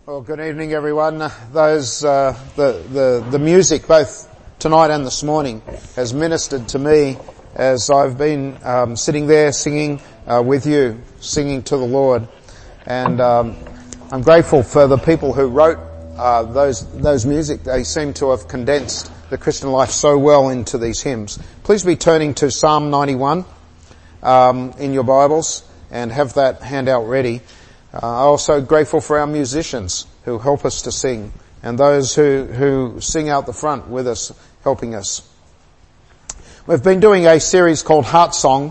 Well, good evening, everyone. The music, both tonight and this morning, has ministered to me as I've been sitting there singing with you, singing to the Lord. And I'm grateful for the people who wrote those music. They seem to have condensed the Christian life so well into these hymns. Please be turning to Psalm 91 in your Bibles and have that handout ready. I'm also grateful for our musicians who help us to sing, and those who sing out the front with us, helping us. We've been doing a series called Heart Song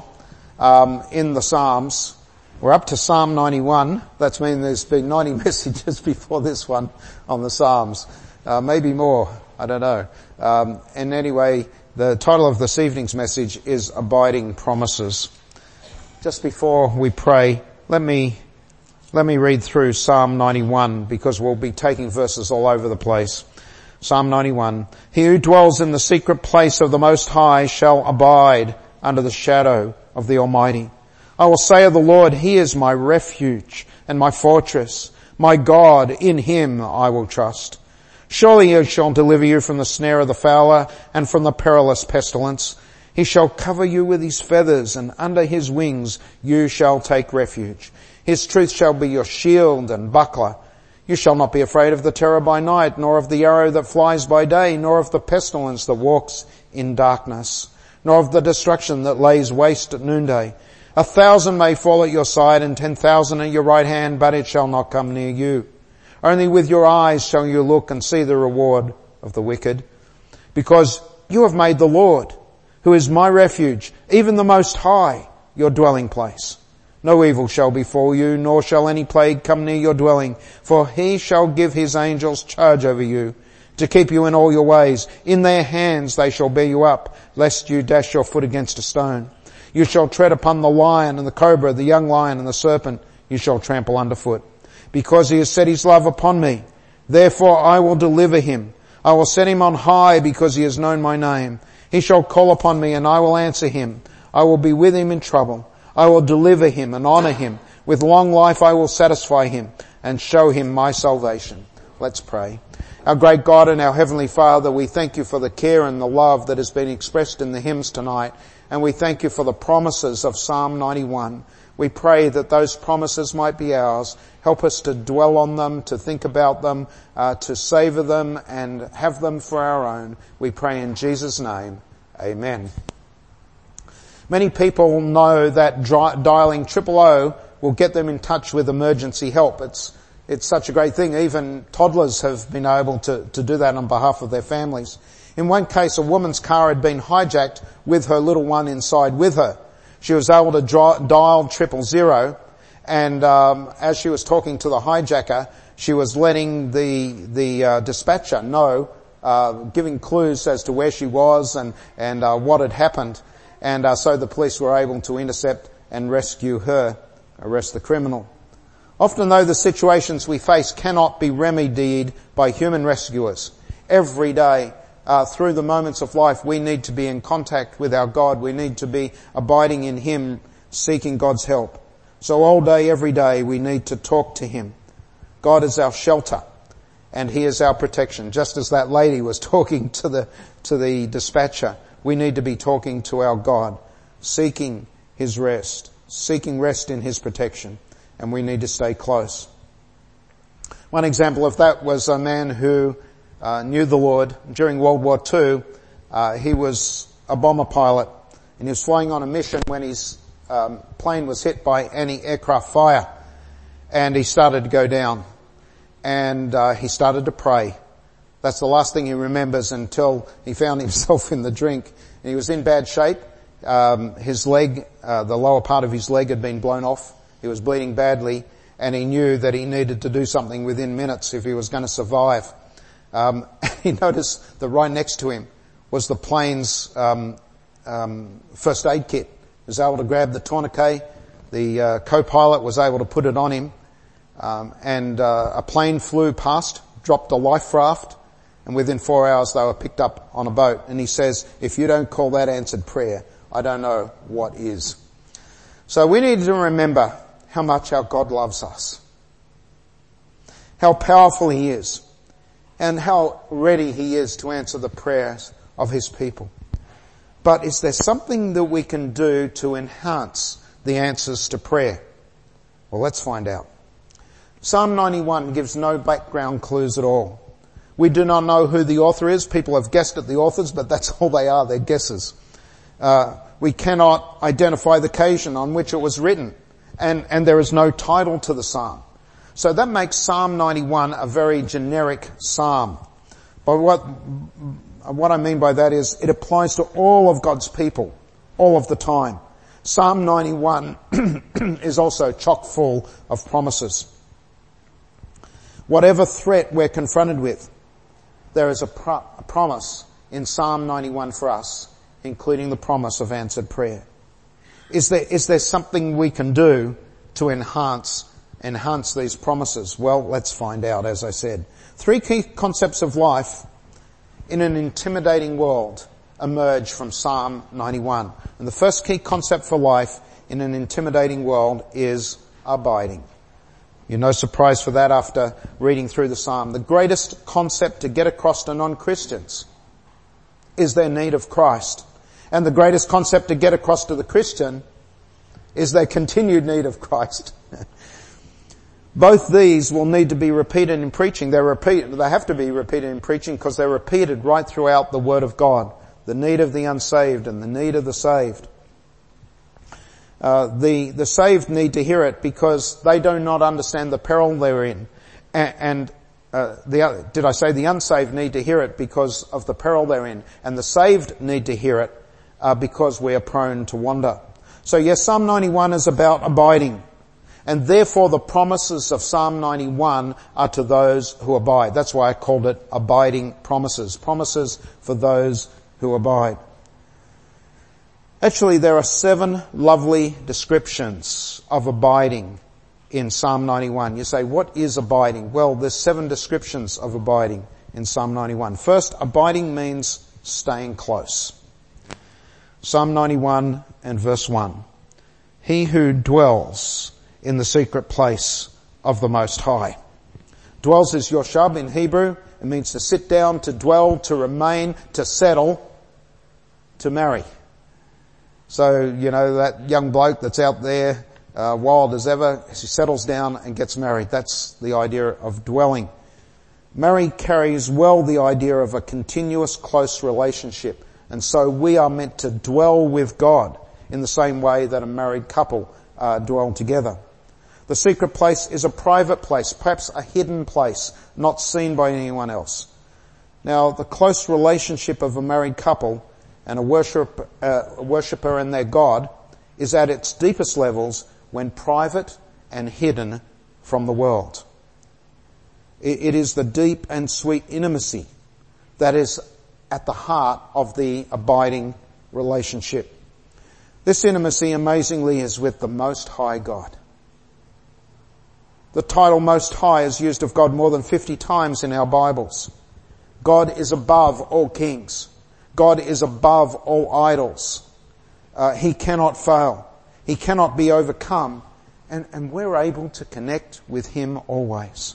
in the Psalms. We're up to Psalm 91. That's mean there's been 90 messages before this one on the Psalms. Maybe more, I don't know. And anyway, the title of this evening's message is Abiding Promises. Just before we pray, let me read through Psalm 91 because we'll be taking verses all over the place. Psalm 91. He who dwells in the secret place of the Most High shall abide under the shadow of the Almighty. I will say of the Lord, He is my refuge and my fortress. My God, in Him I will trust. Surely He shall deliver you from the snare of the fowler and from the perilous pestilence. He shall cover you with His feathers, and under His wings you shall take refuge. His truth shall be your shield and buckler. You shall not be afraid of the terror by night, nor of the arrow that flies by day, nor of the pestilence that walks in darkness, nor of the destruction that lays waste at noonday. 1,000 may fall at your side and 10,000 at your right hand, but it shall not come near you. Only with your eyes shall you look and see the reward of the wicked. Because you have made the Lord, who is my refuge, even the Most High, your dwelling place. No evil shall befall you, nor shall any plague come near your dwelling. For He shall give His angels charge over you, to keep you in all your ways. In their hands they shall bear you up, lest you dash your foot against a stone. You shall tread upon the lion and the cobra, the young lion and the serpent you shall trample underfoot. Because He has set His love upon me, therefore I will deliver Him. I will set Him on high because He has known my name. He shall call upon me and I will answer him. I will be with him in trouble. I will deliver him and honor him. With long life I will satisfy him and show him my salvation. Let's pray. Our great God and our Heavenly Father, we thank you for the care and the love that has been expressed in the hymns tonight. And we thank you for the promises of Psalm 91. We pray that those promises might be ours. Help us to dwell on them, to think about them, to savor them and have them for our own. We pray in Jesus' name. Amen. Many people know that dialing 000 will get them in touch with emergency help. It's such a great thing. Even toddlers have been able to do that on behalf of their families. In one case, a woman's car had been hijacked with her little one inside with her. She was able to dial 000, and as she was talking to the hijacker, she was letting the dispatcher know, giving clues as to where she was and what had happened. And so the police were able to intercept and rescue her, arrest the criminal. Often though, the situations we face cannot be remedied by human rescuers. Every day, through the moments of life, we need to be in contact with our God. We need to be abiding in Him, seeking God's help. So all day, every day, we need to talk to Him. God is our shelter and He is our protection. Just as that lady was talking to the dispatcher, we need to be talking to our God, seeking His rest, seeking rest in His protection, and we need to stay close. One example of that was a man who knew the Lord. During World War II, he was a bomber pilot, and he was flying on a mission when his plane was hit by anti-aircraft fire, and he started to go down, and he started to pray. That's the last thing he remembers until he found himself in the drink. And he was in bad shape. His leg, the lower part of his leg had been blown off. He was bleeding badly, and he knew that he needed to do something within minutes if he was going to survive. He noticed that right next to him was the plane's first aid kit. He was able to grab the tourniquet. The co-pilot was able to put it on him, and a plane flew past, dropped a life raft, and within 4 hours they were picked up on a boat. And he says, if you don't call that answered prayer, I don't know what is. So we need to remember how much our God loves us. how powerful he is, and how ready he is to answer the prayers of his people. But is there something that we can do to enhance the answers to prayer? Well, let's find out. Psalm 91 gives no background clues at all. We do not know who the author is. People have guessed at the authors, but that's all they are, they're guesses. We cannot identify the occasion on which it was written, and there is no title to the psalm. So that makes Psalm 91 a very generic psalm. But what I mean by that is it applies to all of God's people, all of the time. Psalm 91 is also chock full of promises. Whatever threat we're confronted with, there is a promise in Psalm 91 for us, including the promise of answered prayer. Is there something we can do to enhance these promises? Well, let's find out, as I said. 3 key concepts of life in an intimidating world emerge from Psalm 91. And the first key concept for life in an intimidating world is abiding. You're no surprise for that after reading through the psalm. The greatest concept to get across to non-Christians is their need of Christ. And the greatest concept to get across to the Christian is their continued need of Christ. Both these will need to be repeated in preaching. They have to be repeated in preaching because they're repeated right throughout the Word of God. The need of the unsaved and the need of the saved. The saved need to hear it because they do not understand the peril they're in. Did I say the unsaved need to hear it because of the peril they're in? And the saved need to hear it because we are prone to wander. So yes, Psalm 91 is about abiding. And therefore the promises of Psalm 91 are to those who abide. That's why I called it abiding promises. Promises for those who abide. Actually, there are 7 lovely descriptions of abiding in Psalm 91. You say, what is abiding? Well, there's 7 descriptions of abiding in Psalm 91. First, abiding means staying close. Psalm 91 and verse 1. He who dwells in the secret place of the Most High. Dwells is yoshab in Hebrew. It means to sit down, to dwell, to remain, to settle, to marry. So, that young bloke that's out there, wild as ever, he settles down and gets married. That's the idea of dwelling. Marry carries well the idea of a continuous close relationship. And so we are meant to dwell with God in the same way that a married couple dwell together. The secret place is a private place, perhaps a hidden place, not seen by anyone else. Now, the close relationship of a married couple and a worshipper and their God is at its deepest levels when private and hidden from the world. It is the deep and sweet intimacy that is at the heart of the abiding relationship. This intimacy, amazingly, is with the Most High God. The title Most High is used of God more than 50 times in our Bibles. God is above all kings. God is above all idols. He cannot fail. He cannot be overcome. And we're able to connect with Him always.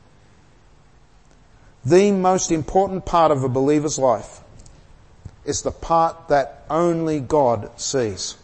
The most important part of a believer's life is the part that only God sees.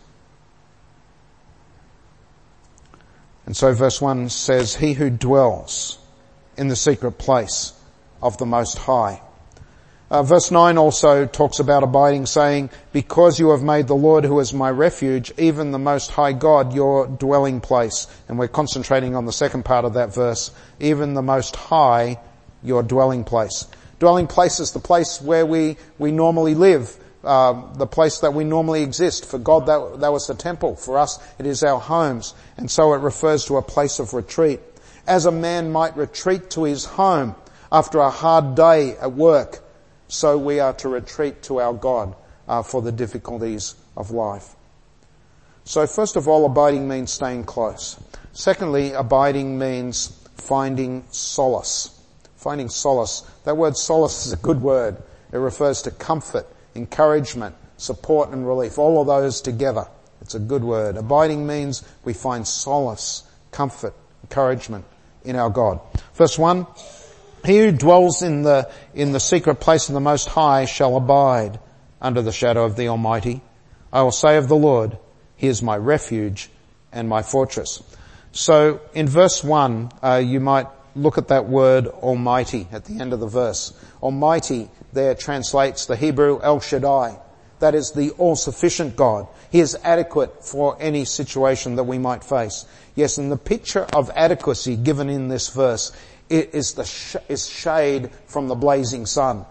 And so verse 1 says, He who dwells in the secret place of the Most High. Verse 9 also talks about abiding, saying, because you have made the Lord, who is my refuge, even the Most High God, your dwelling place. And we're concentrating on the second part of that verse. Even the Most High, your dwelling place. Dwelling place is the place where we normally live, the place that we normally exist. For God, that was the temple. For us, it is our homes. And so it refers to a place of retreat. As a man might retreat to his home after a hard day at work, so we are to retreat to our God for the difficulties of life. So first of all, abiding means staying close. Secondly, abiding means finding solace. Finding solace. That word solace is a good word. It refers to comfort, encouragement, support and relief. All of those together. It's a good word. Abiding means we find solace, comfort, encouragement in our God. Verse 1, he who dwells in the secret place of the Most High shall abide under the shadow of the Almighty. I will say of the Lord, he is my refuge and my fortress. So in verse 1, you might look at that word Almighty at the end of the verse. Almighty there translates the Hebrew El Shaddai. That is the all-sufficient God. He is adequate for any situation that we might face. Yes, and the picture of adequacy given in this verse is shade from the blazing sun.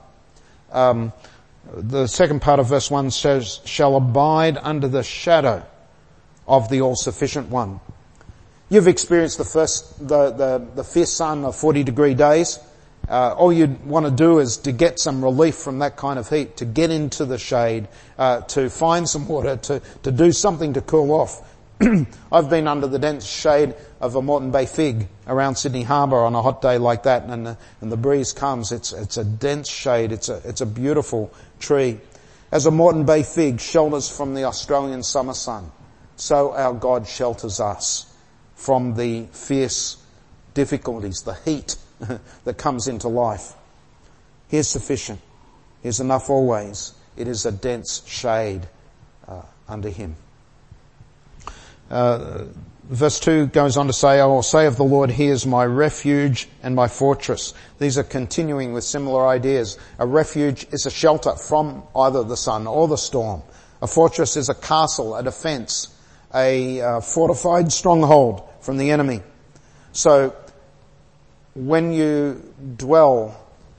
The second part of verse 1 says, shall abide under the shadow of the all-sufficient one. You've experienced the fierce sun of 40-degree days. All you want to do is to get some relief from that kind of heat, to get into the shade, to find some water, to do something to cool off. I've been under the dense shade of a Moreton Bay fig around Sydney Harbour on a hot day like that, and the breeze comes. It's a dense shade. It's a beautiful tree. As a Moreton Bay fig shelters from the Australian summer sun, so our God shelters us from the fierce difficulties, the heat that comes into life. He is sufficient. He is enough always. It is a dense shade under him. Verse 2 goes on to say, I will say of the Lord, he is my refuge and my fortress. These are continuing with similar ideas. A refuge is a shelter from either the sun or the storm. A fortress is a castle, a defense, a fortified stronghold from the enemy. So when you dwell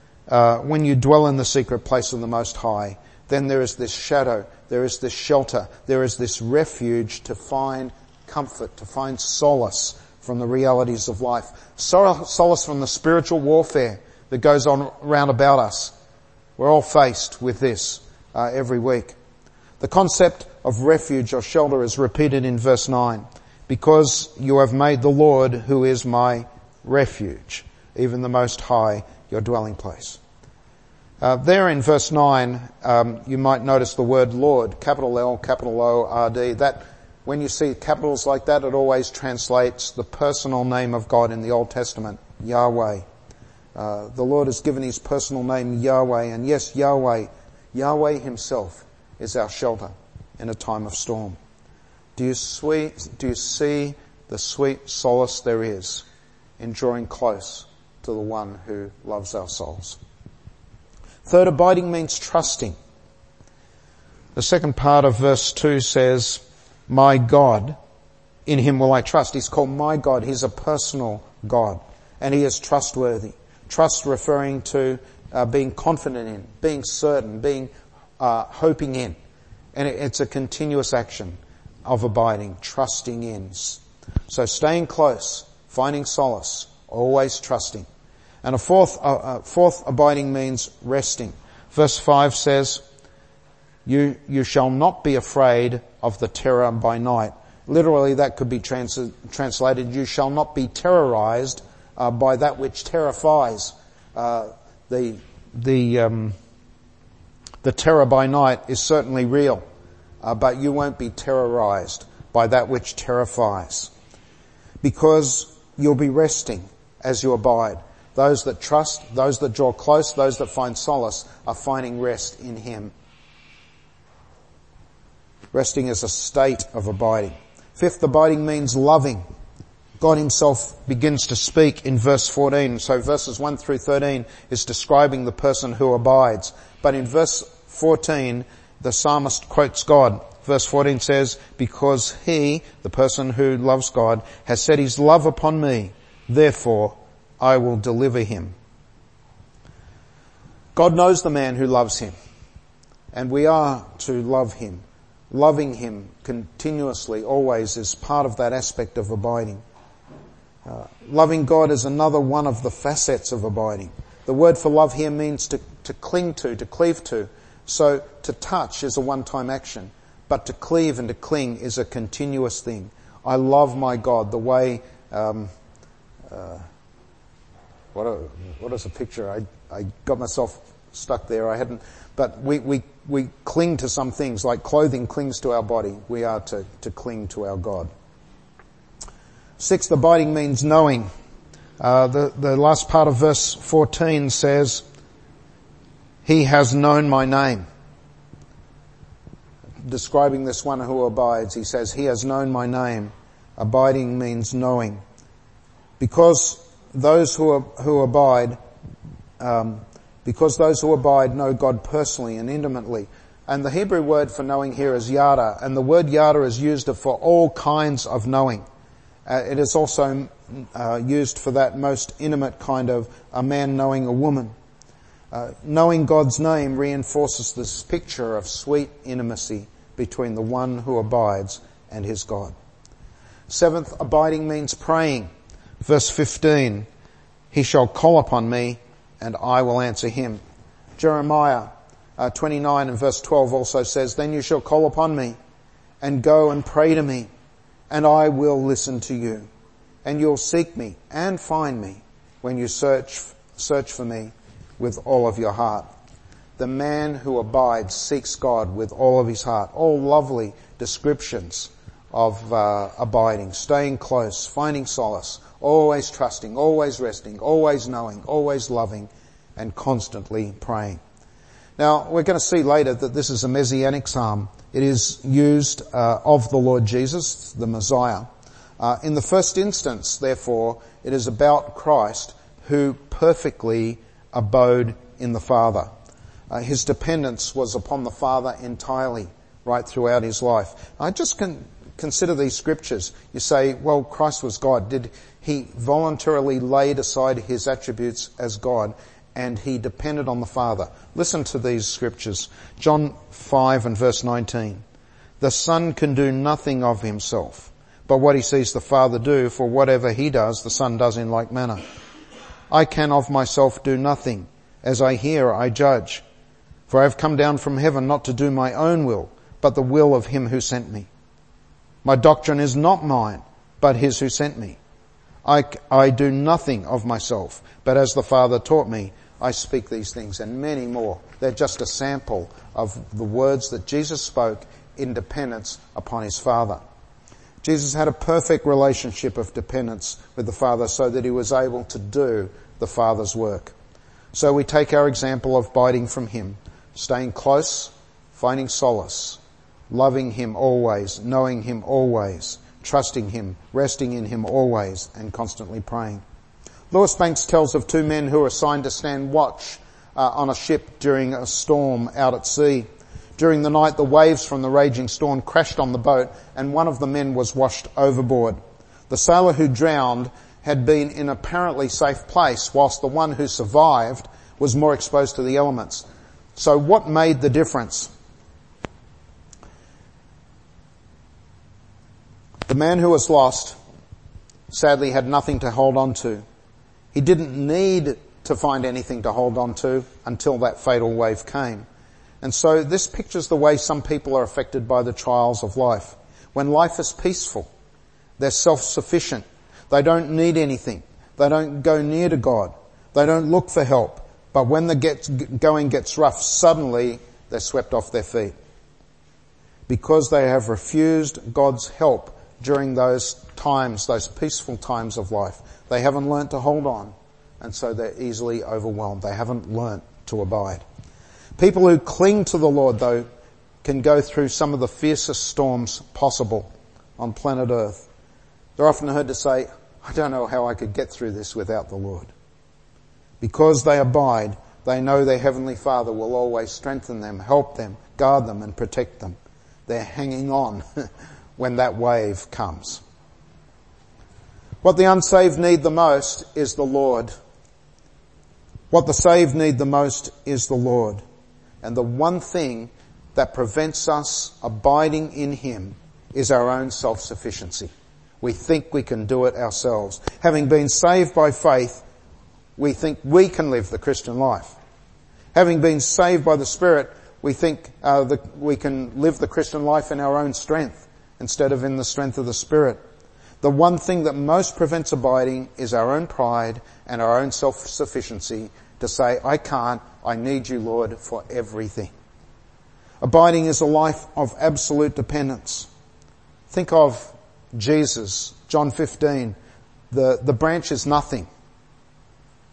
in the secret place of the Most High, then there is this shadow, there is this shelter, there is this refuge to find comfort, to find solace from the realities of life. Solace from the spiritual warfare that goes on round about us. We're all faced with this every week. The concept of refuge or shelter is repeated in verse 9. Because you have made the Lord, who is my refuge, even the Most High, your dwelling place. There in verse 9, you might notice the word Lord, capital L, capital O, R-D. That, when you see capitals like that, it always translates the personal name of God in the Old Testament, Yahweh. The Lord has given his personal name Yahweh, and yes, Yahweh himself is our shelter in a time of storm. Do you see the sweet solace there is in drawing close to the one who loves our souls? Third, abiding means trusting. The second part of verse 2 says, my God, in him will I trust. He's called my God. He's a personal God, and he is trustworthy. Trust referring to being confident in, being certain, being hoping in. And it's a continuous action of abiding, trusting in. So staying close, finding solace, always trusting. And a fourth abiding means resting. Verse 5 says, you shall not be afraid of the terror by night. Literally that could be translated, you shall not be terrorized by that which terrifies. The terror by night is certainly real, but you won't be terrorized by that which terrifies, because you'll be resting as you abide. Those that trust, those that draw close, those that find solace are finding rest in him. Resting is a state of abiding. Fifth, abiding means loving. God himself begins to speak in verse 14. So verses 1 through 13 is describing the person who abides. But in verse 14, the psalmist quotes God. Verse 14 says, because he, the person who loves God, has set his love upon me, therefore I will deliver him. God knows the man who loves him, and we are to love him. Loving him continuously, always, is part of that aspect of abiding. Loving God is another one of the facets of abiding. The word for love here means to cling to cleave to. So to touch is a one-time action, but to cleave and to cling is a continuous thing. I love my God the way, what is a picture? I got myself stuck there. But we cling to some things, like clothing clings to our body. We are to cling to our God. Sixth, abiding means knowing. The last part of verse 14 says, He has known my name. Describing this one who abides, he says, He has known my name. Abiding means knowing. Because those who abide know God personally and intimately. And the Hebrew word for knowing here is yada, and the word yada is used for all kinds of knowing. It is also used for that most intimate kind of a man knowing a woman. Knowing God's name reinforces this picture of sweet intimacy between the one who abides and his God. Seventh, abiding means praying. Verse 15, He shall call upon me and I will answer him. Jeremiah 29 and verse 12 also says, Then you shall call upon me and go and pray to me, and I will listen to you. And you'll seek me and find me when you search for me with all of your heart. The man who abides seeks God with all of his heart. All lovely descriptions of abiding, staying close, finding solace, always trusting, always resting, always knowing, always loving, and constantly praying. Now, we're going to see later that this is a messianic psalm. It is used of the Lord Jesus, the Messiah. In the first instance, therefore, it is about Christ who perfectly abode in the Father. His dependence was upon the Father entirely, right throughout his life. I just consider these scriptures. You say, well, Christ was God. Did he voluntarily laid aside his attributes as God and he depended on the Father? Listen to these scriptures. John 5 and verse 19. The Son can do nothing of himself, but what he sees the Father do, for whatever he does, the Son does in like manner. I can of myself do nothing. As I hear, I judge. For I have come down from heaven not to do my own will, but the will of him who sent me. My doctrine is not mine, but his who sent me. I do nothing of myself, but as the Father taught me, I speak these things and many more. They're just a sample of the words that Jesus spoke in dependence upon his Father. Jesus had a perfect relationship of dependence with the Father so that he was able to do the Father's work. So we take our example of abiding from him, staying close, finding solace, loving him always, knowing him always, trusting him, resting in him always, and constantly praying. Lewis Banks tells of two men who were assigned to stand watch on a ship during a storm out at sea. During the night, the waves from the raging storm crashed on the boat, and one of the men was washed overboard. The sailor who drowned had been in an apparently safe place, whilst the one who survived was more exposed to the elements. So what made the difference? The man who was lost sadly had nothing to hold on to. He didn't need to find anything to hold on to until that fatal wave came. And so this pictures the way some people are affected by the trials of life. When life is peaceful, they're self-sufficient. They don't need anything. They don't go near to God. They don't look for help. But when the going gets rough, suddenly they're swept off their feet. Because they have refused God's help during those times, those peaceful times of life. They haven't learnt to hold on, and so they're easily overwhelmed. They haven't learnt to abide. People who cling to the Lord, though, can go through some of the fiercest storms possible on planet Earth. They're often heard to say, I don't know how I could get through this without the Lord. Because they abide, they know their Heavenly Father will always strengthen them, help them, guard them and protect them. They're hanging on when that wave comes. What the unsaved need the most is the Lord. What the saved need the most is the Lord. And the one thing that prevents us abiding in him is our own self-sufficiency. We think we can do it ourselves. Having been saved by faith, we think we can live the Christian life. Having been saved by the Spirit, we think we can live the Christian life in our own strength instead of in the strength of the Spirit. The one thing that most prevents abiding is our own pride and our own self-sufficiency to say, I can't, I need you, Lord, for everything. Abiding is a life of absolute dependence. Think of Jesus, John 15. The branch is nothing.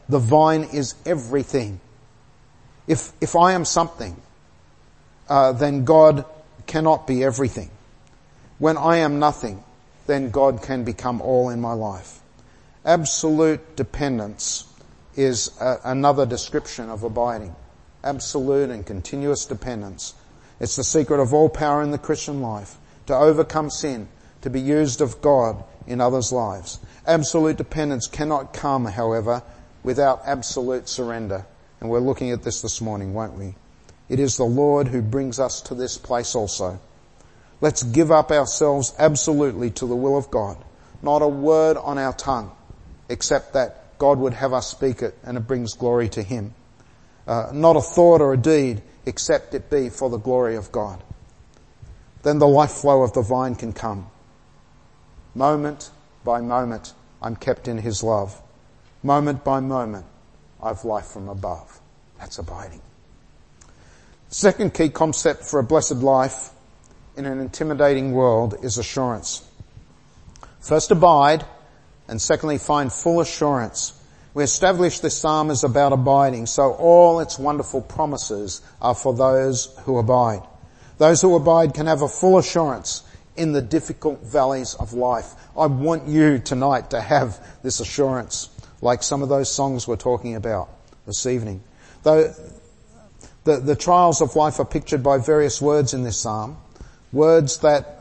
The vine is everything. If I am something, then God cannot be everything. When I am nothing, then God can become all in my life. Absolute dependence is another description of abiding. Absolute and continuous dependence. It's the secret of all power in the Christian life, to overcome sin, to be used of God in others' lives. Absolute dependence cannot come, however, without absolute surrender. And we're looking at this morning, won't we? It is the Lord who brings us to this place also. Let's give up ourselves absolutely to the will of God. Not a word on our tongue, except that God would have us speak it and it brings glory to Him. Not a thought or a deed, except it be for the glory of God. Then the life flow of the vine can come. Moment by moment, I'm kept in His love. Moment by moment, I've life from above. That's abiding. Second key concept for a blessed life in an intimidating world is assurance. First, abide, and secondly, find full assurance. We established this psalm is about abiding, so all its wonderful promises are for those who abide. Those who abide can have a full assurance in the difficult valleys of life. I want you tonight to have this assurance, like some of those songs we're talking about this evening. Though the trials of life are pictured by various words in this psalm, words that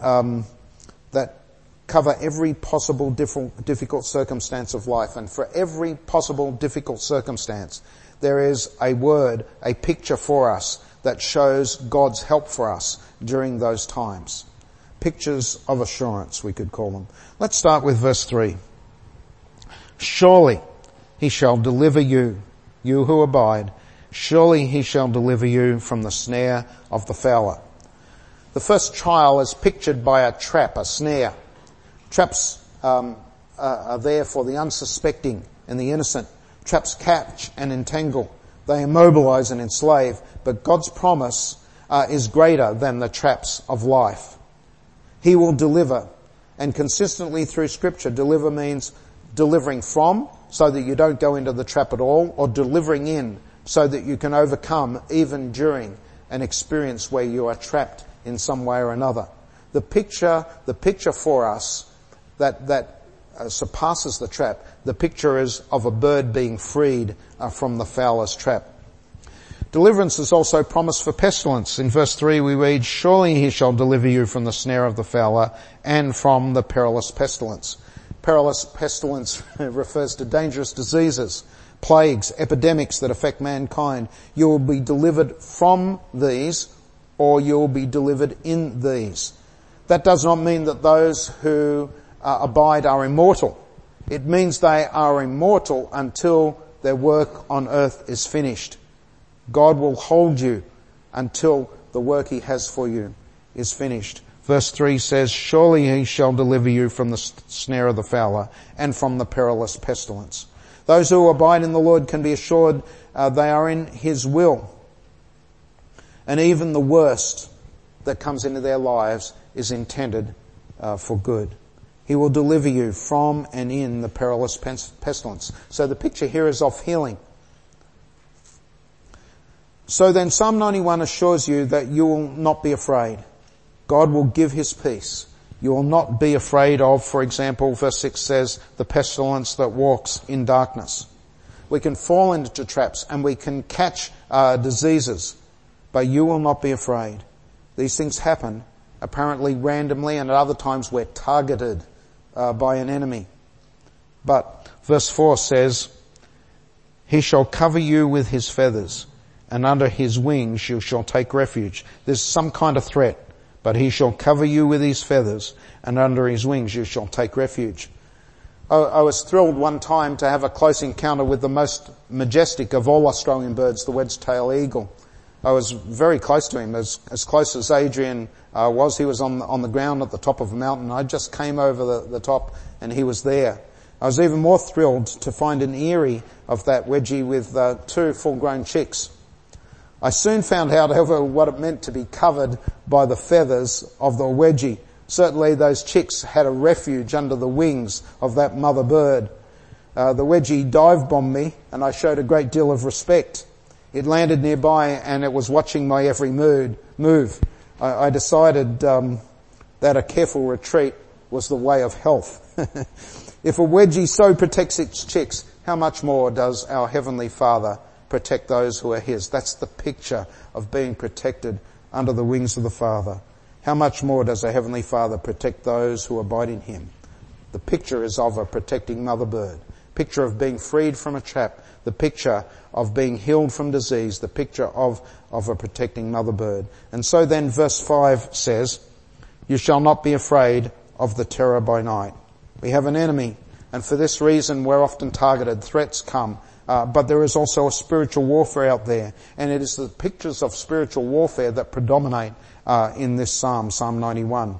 cover every possible difficult circumstance of life. And for every possible difficult circumstance, there is a word, a picture for us that shows God's help for us during those times. Pictures of assurance, we could call them. Let's start with verse 3. Surely He shall deliver you, you who abide. Surely He shall deliver you from the snare of the fowler. The first trial is pictured by a trap, a snare. Traps are there for the unsuspecting and the innocent. Traps catch and entangle. They immobilize and enslave. But God's promise is greater than the traps of life. He will deliver. And consistently through Scripture, deliver means delivering from, so that you don't go into the trap at all, or delivering in, so that you can overcome even during an experience where you are trapped in some way or another. The picture for us that surpasses the trap, the picture is of a bird being freed from the fowler's trap. Deliverance is also promised for pestilence. In verse 3 we read, surely He shall deliver you from the snare of the fowler and from the perilous pestilence. Perilous pestilence refers to dangerous diseases, plagues, epidemics that affect mankind. You will be delivered from these, or you will be delivered in these. That does not mean that those who abide are immortal. It means they are immortal until their work on earth is finished. God will hold you until the work He has for you is finished. Verse 3 says, surely He shall deliver you from the snare of the fowler and from the perilous pestilence. Those who abide in the Lord can be assured they are in His will. And even the worst that comes into their lives is intended for good. He will deliver you from and in the perilous pestilence. So the picture here is of healing. So then Psalm 91 assures you that you will not be afraid. God will give His peace. You will not be afraid of, for example, verse 6 says, the pestilence that walks in darkness. We can fall into traps and we can catch diseases, but you will not be afraid. These things happen apparently randomly, and at other times we're targeted by an enemy. But verse 4 says, He shall cover you with His feathers, and under His wings you shall take refuge. There's some kind of threat, but He shall cover you with His feathers, and under His wings you shall take refuge. I was thrilled one time to have a close encounter with the most majestic of all Australian birds, the wedge-tailed eagle. I was very close to him, as close as Adrian was. He was on the ground at the top of a mountain. I just came over the top and he was there. I was even more thrilled to find an eyrie of that wedgie with 2 full-grown chicks. I soon found out, however, what it meant to be covered by the feathers of the wedgie. Certainly those chicks had a refuge under the wings of that mother bird. The wedgie dive-bombed me, and I showed a great deal of respect. It landed nearby, and it was watching my every move. I decided that a careful retreat was the way of health. If a wedgie so protects its chicks, how much more does our Heavenly Father protect those who are His? That's the picture of being protected under the wings of the Father. How much more does our Heavenly Father protect those who abide in Him? The picture is of a protecting mother bird. Picture of being freed from a trap. The picture of being healed from disease. The picture of a protecting mother bird. And so then verse 5 says, "You shall not be afraid of the terror by night." We have an enemy, and for this reason we're often targeted. Threats come, but there is also a spiritual warfare out there, and it is the pictures of spiritual warfare that predominate in this psalm, Psalm 91.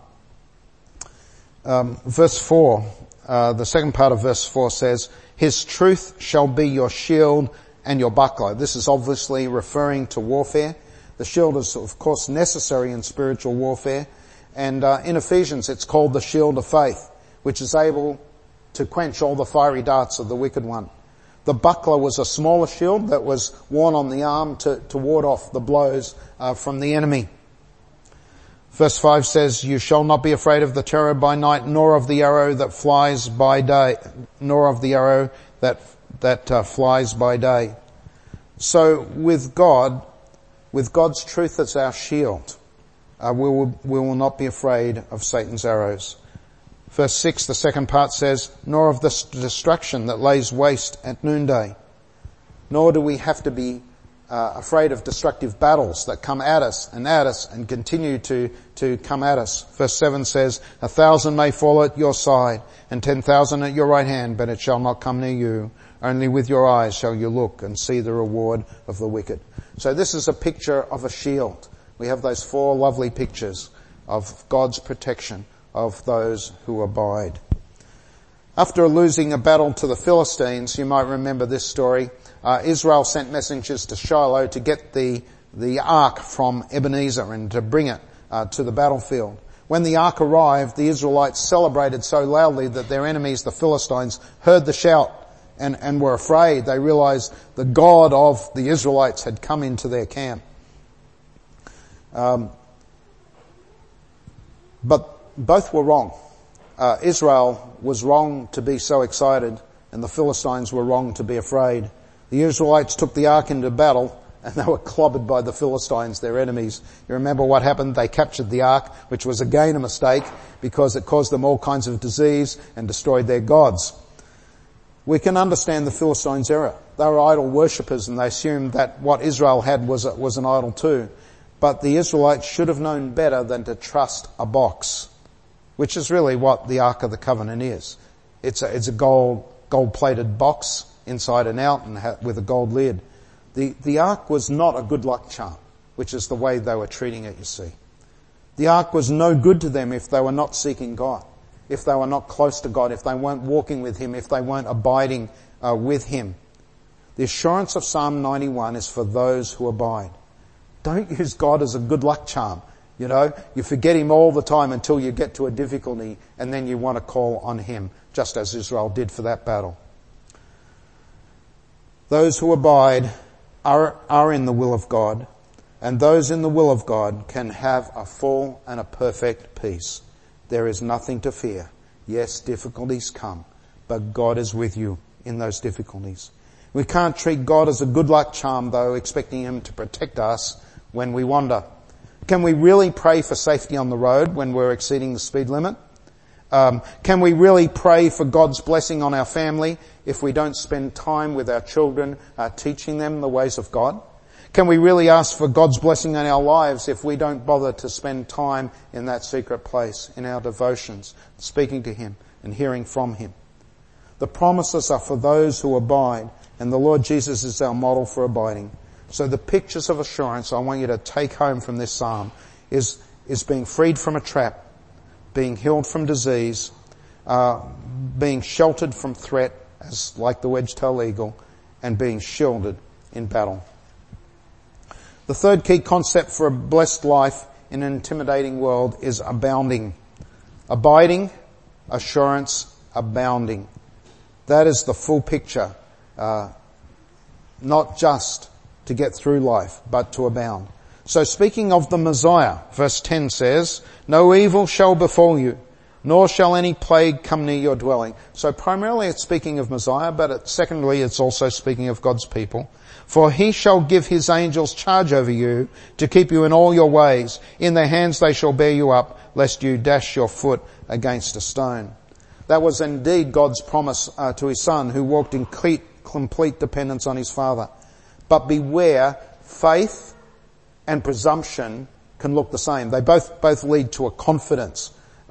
Verse 4, the second part of verse 4 says, "His truth shall be your shield and your buckler." This is obviously referring to warfare. The shield is, of course, necessary in spiritual warfare. And in Ephesians, it's called the shield of faith, which is able to quench all the fiery darts of the wicked one. The buckler was a smaller shield that was worn on the arm to ward off the blows from the enemy. Verse 5 says, "You shall not be afraid of the terror by night, nor of the arrow that flies by day, nor of the arrow that flies by day." So with God's truth as our shield, we will not be afraid of Satan's arrows. Verse 6, the second part says, "Nor of the destruction that lays waste at noonday." Nor do we have to be afraid of destructive battles that come at us and continue to come at us. Verse 7 says, "1,000 may fall at your side and 10,000 at your right hand, but it shall not come near you. Only with your eyes shall you look and see the reward of the wicked." So this is a picture of a shield. We have those four lovely pictures of God's protection of those who abide. After losing a battle to the Philistines, you might remember this story, Israel sent messengers to Shiloh to get the ark from Ebenezer and to bring it to the battlefield. When the ark arrived, the Israelites celebrated so loudly that their enemies, the Philistines, heard the shout and were afraid. They realized the God of the Israelites had come into their camp. But both were wrong. Israel was wrong to be so excited, and the Philistines were wrong to be afraid. The Israelites took the ark into battle, and they were clobbered by the Philistines, their enemies. You remember what happened? They captured the ark, which was again a mistake, because it caused them all kinds of disease and destroyed their gods. We can understand the Philistines' error. They were idol worshippers, and they assumed that what Israel had was an idol too. But the Israelites should have known better than to trust a box, which is really what the Ark of the Covenant is. It's a gold-plated box inside and out, and with a gold lid. The Ark was not a good luck charm, which is the way they were treating it, you see. The Ark was no good to them if they were not seeking God, if they were not close to God, if they weren't walking with Him, if they weren't abiding with Him. The assurance of Psalm 91 is for those who abide. Don't use God as a good luck charm. You know, you forget Him all the time until you get to a difficulty, and then you want to call on Him, just as Israel did for that battle. Those who abide are in the will of God, and those in the will of God can have a full and a perfect peace. There is nothing to fear. Yes, difficulties come, but God is with you in those difficulties. We can't treat God as a good luck charm, though, expecting Him to protect us when we wander. Can we really pray for safety on the road when we're exceeding the speed limit? Can we really pray for God's blessing on our family if we don't spend time with our children, teaching them the ways of God? Can we really ask for God's blessing on our lives if we don't bother to spend time in that secret place, in our devotions, speaking to Him and hearing from Him? The promises are for those who abide, and the Lord Jesus is our model for abiding. So the pictures of assurance I want you to take home from this psalm is being freed from a trap, being healed from disease, being sheltered from threat, as like the wedge-tailed eagle, and being shielded in battle. The third key concept for a blessed life in an intimidating world is abounding. Abiding, assurance, abounding. That is the full picture, not just to get through life, but to abound. So speaking of the Messiah, verse 10 says, "No evil shall befall you, nor shall any plague come near your dwelling." So primarily it's speaking of Messiah, but secondly it's also speaking of God's people. "For he shall give his angels charge over you to keep you in all your ways. In their hands they shall bear you up, lest you dash your foot against a stone." That was indeed God's promise to his son, who walked in complete dependence on his Father. But beware, faith and presumption can look the same. They both lead to a confidence.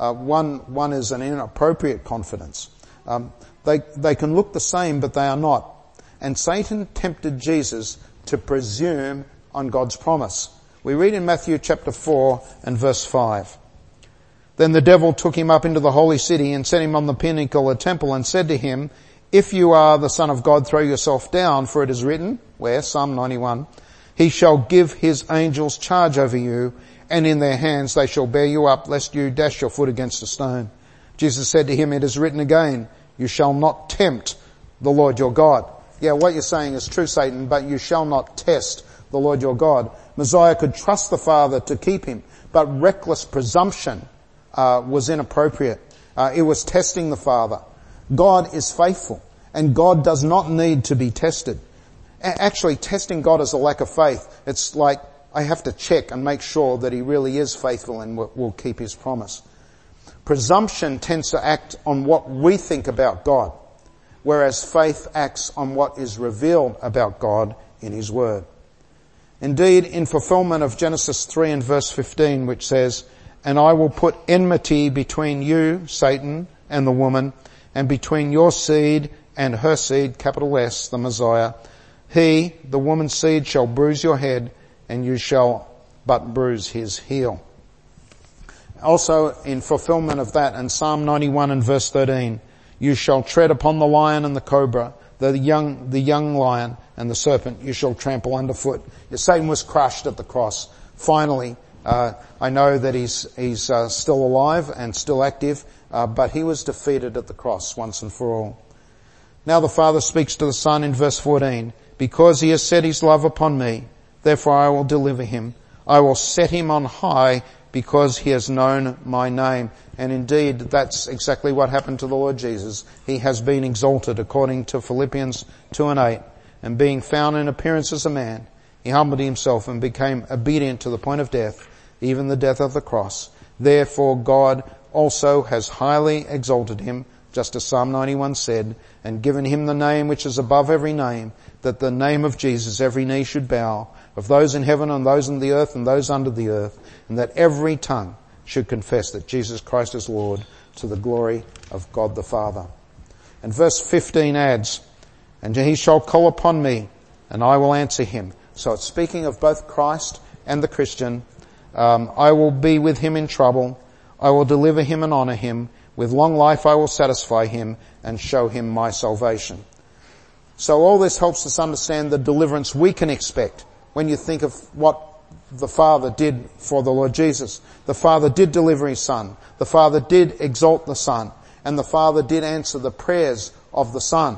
One is an inappropriate confidence. They can look the same, but they are not. And Satan tempted Jesus to presume on God's promise. We read in Matthew chapter 4 and verse 5. "Then the devil took him up into the holy city and set him on the pinnacle of the temple and said to him, 'If you are the Son of God, throw yourself down, for it is written,'" where? Psalm 91, "'He shall give his angels charge over you, and in their hands they shall bear you up, lest you dash your foot against a stone.' Jesus said to him, 'It is written again, you shall not tempt the Lord your God.'" Yeah, what you're saying is true, Satan, but you shall not test the Lord your God. Messiah could trust the Father to keep him, but reckless presumption was inappropriate. It was testing the Father. God is faithful, and God does not need to be tested. Actually, testing God is a lack of faith. It's like, I have to check and make sure that he really is faithful and will keep his promise. Presumption tends to act on what we think about God, whereas faith acts on what is revealed about God in his word. Indeed, in fulfillment of Genesis 3 and verse 15, which says, "And I will put enmity between you, Satan, and the woman, and between your seed and her seed," capital S, the Messiah. "He, the woman's seed, shall bruise your head, and you shall but bruise his heel." Also, in fulfillment of that, in Psalm 91 and verse 13, "You shall tread upon the lion and the cobra, the young lion and the serpent you shall trample underfoot." Satan was crushed at the cross. Finally, I know that he's still alive and still active, but he was defeated at the cross once and for all. Now the Father speaks to the Son in verse 14, "Because he has set his love upon me, therefore I will deliver him. I will set him on high because he has known my name." And indeed, that's exactly what happened to the Lord Jesus. He has been exalted according to Philippians 2 and 8. "And being found in appearance as a man, he humbled himself and became obedient to the point of death, even the death of the cross. Therefore God also has highly exalted him," just as Psalm 91 said, "and given him the name which is above every name, that the name of Jesus every knee should bow, of those in heaven and those on the earth and those under the earth, and that every tongue should confess that Jesus Christ is Lord, to the glory of God the Father." And verse 15 adds, "And he shall call upon me, and I will answer him." So it's speaking of both Christ and the Christian. "I will be with him in trouble. I will deliver him and honor him. With long life I will satisfy him and show him my salvation." So all this helps us understand the deliverance we can expect when you think of what the Father did for the Lord Jesus. The Father did deliver his Son. The Father did exalt the Son. And the Father did answer the prayers of the Son.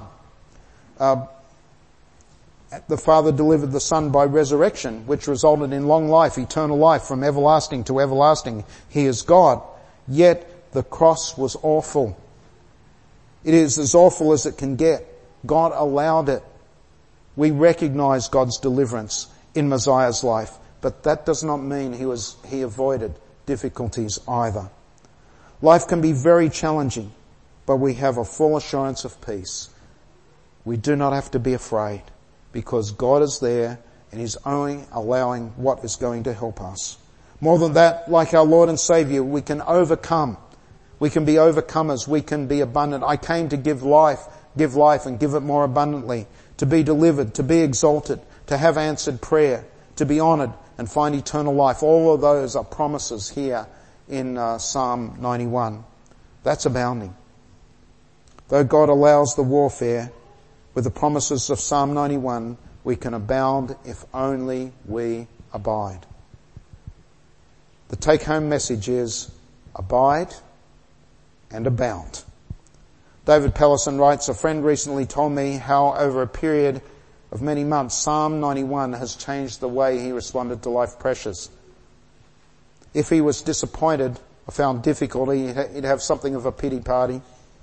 The Father delivered the Son by resurrection, which resulted in long life, eternal life, from everlasting to everlasting. He is God. Yet the cross was awful. It is as awful as it can get. God allowed it. We recognize God's deliverance in Messiah's life, but that does not mean he avoided difficulties either. Life can be very challenging, but we have a full assurance of peace. We do not have to be afraid, because God is there and is only allowing what is going to help us. More than that, like our Lord and Saviour, we can overcome. We can be overcomers. We can be abundant. I came to give life and give it more abundantly, to be delivered, to be exalted, to have answered prayer, to be honoured and find eternal life. All of those are promises here in Psalm 91. That's abounding. Though God allows the warfare, with the promises of Psalm 91, we can abound if only we abide. The take-home message is abide and abound. David Pellison writes, a friend recently told me how over a period of many months, Psalm 91 has changed the way he responded to life pressures. If he was disappointed or found difficulty, he'd have something of a pity party.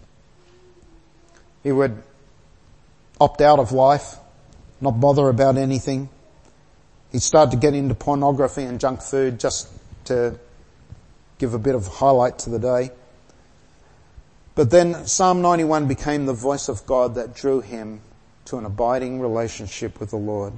He would opt out of life, not bother about anything. He'd start to get into pornography and junk food just to give a bit of highlight to the day. But then Psalm 91 became the voice of God that drew him to an abiding relationship with the Lord.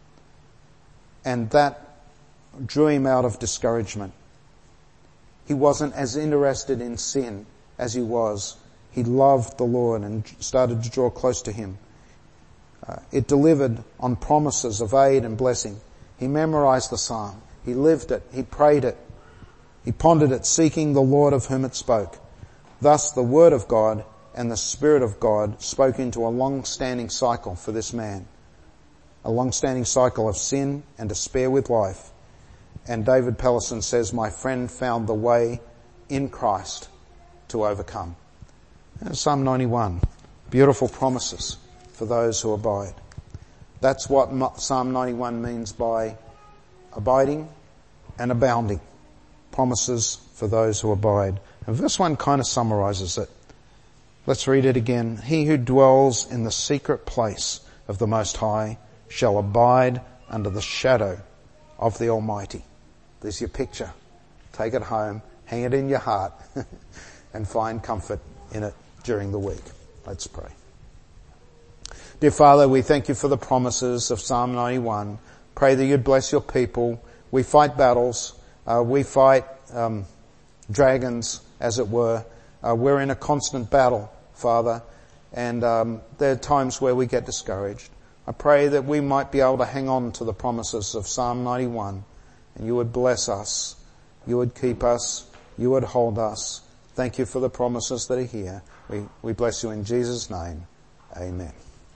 And that drew him out of discouragement. He wasn't as interested in sin as he was. He loved the Lord and started to draw close to him. It delivered on promises of aid and blessing. He memorized the psalm. He lived it. He prayed it. He pondered it, seeking the Lord of whom it spoke. Thus the word of God and the Spirit of God spoke into a long-standing cycle for this man. A long-standing cycle of sin and despair with life. And David Pellison says, my friend found the way in Christ to overcome. And Psalm 91. Beautiful promises for those who abide. That's what Psalm 91 means by abiding and abounding. Promises for those who abide. And verse 1 kind of summarizes it. Let's read it again. He who dwells in the secret place of the Most High shall abide under the shadow of the Almighty. There's your picture. Take it home, hang it in your heart, and find comfort in it during the week. Let's pray. Dear Father, we thank you for the promises of Psalm 91. Pray that you'd bless your people. We fight battles. We fight dragons, as it were. We're in a constant battle, Father, and there are times where we get discouraged. I pray that we might be able to hang on to the promises of Psalm 91, and you would bless us, you would keep us, you would hold us. Thank you for the promises that are here. We bless you in Jesus' name. Amen.